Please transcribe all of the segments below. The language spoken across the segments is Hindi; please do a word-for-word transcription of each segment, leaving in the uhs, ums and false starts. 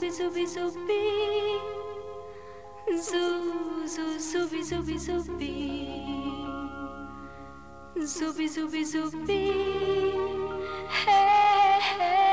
zubi zubi zubi zu zu zubi zubi zubi zubi zubi zubi hey hey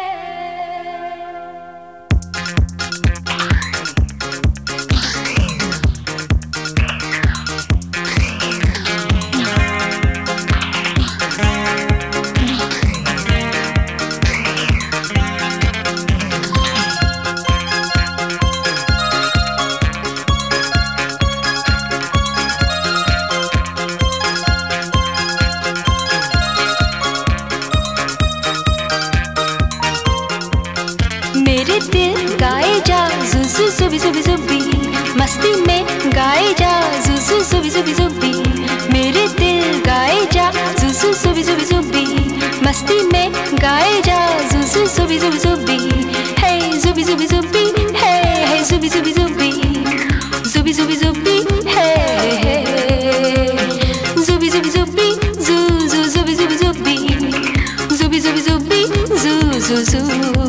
मेरे दिल गाए जा जुजु जुबी जुबी जुबी मस्ती में गाए जा जुजु जुबी जुबी जुबी मेरे दिल गाए जा जुजु जुबी जुबी जुबी मस्ती में गाए जा जुजु जुबी जुबी जुबी हे जुबी जुबी जुबी हे हे जुबी जुबी जुबी जुबी जुबी जुबी हे हे जुबी जुबी जुबी जु जु जुबी जुबी जुबी जुबी जुबी जुबी जु जु जु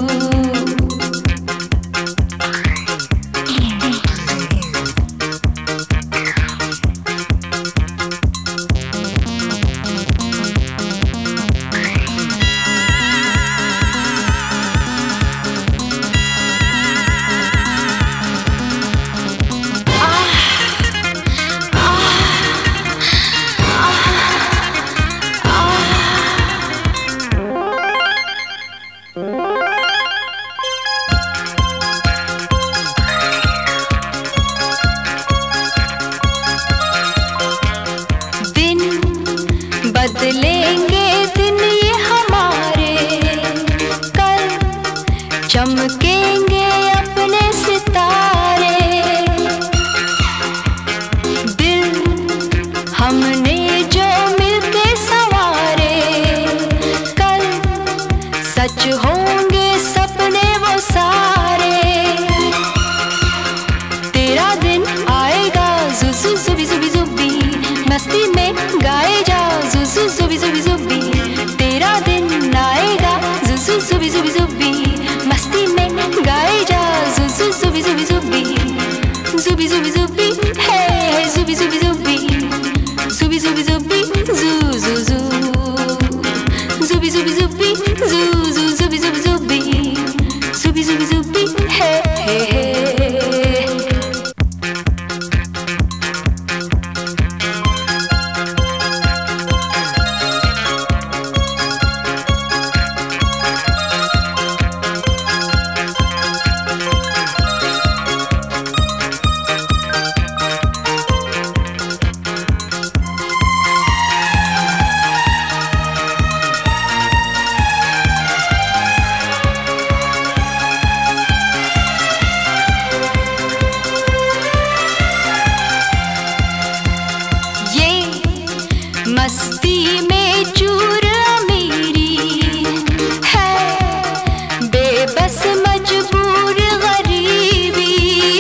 बदलेंगे दिन ये हमारे कल चमकेंगे अपने सितारे दिल हमने जो मिलके संवारे कल सच होंगे सपने वो सारे तेरा दिन आएगा जुजु जुबी जुबी जुबी मस्ती में गाए जा जुजु जुबी जुबी जुबी तेरा दिन आएगा जुजु जुबी जुबी जुबी मस्ती में गाए जा जुजु जुबी जुबी जुबी जुबी जुबी जुबी हे हे जुबी जुबी जुबी जुबी जुबी जुबी जु जु जु जुबी जुबी जुबी जु जु जुबी जुबी जुबी जुबी जुबी जुबी हे हे हे मस्ती में चूर अमीरी है बेबस मजबूर गरीबी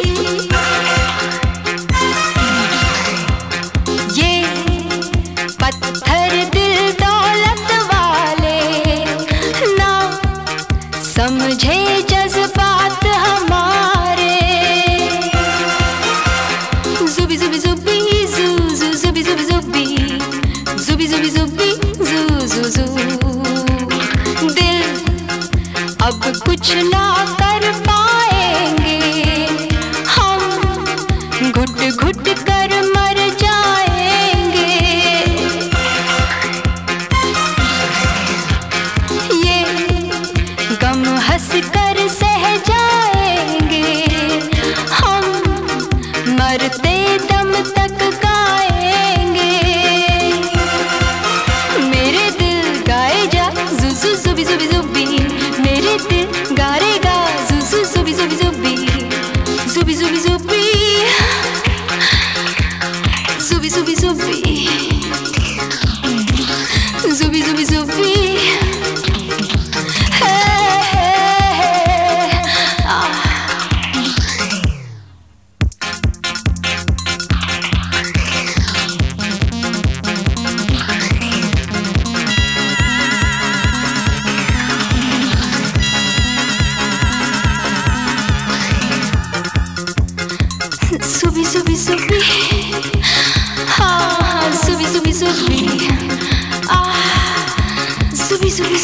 ये पत्थर दिल दौलत वाले ना समझे जज्बात हमारे जुबी जुबी जुबी जु जु जुबी जुबी जुबी जुबी जुबी जुबी जु जु जु दिल अब कुछ ना कर पाएंगे हम घुट घुट कर मर जाएंगे ये गम हंस कर सह जाएंगे हम मरते दम तक गाएंगे जुबी जुबी जुबी मेरे दिल गारेगा जुजु जुबी जुबी जुबी जुबी जुबी जुबी जुबी जुबी जुबी जुबी जुबी जुबी हे हे आ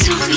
जुबी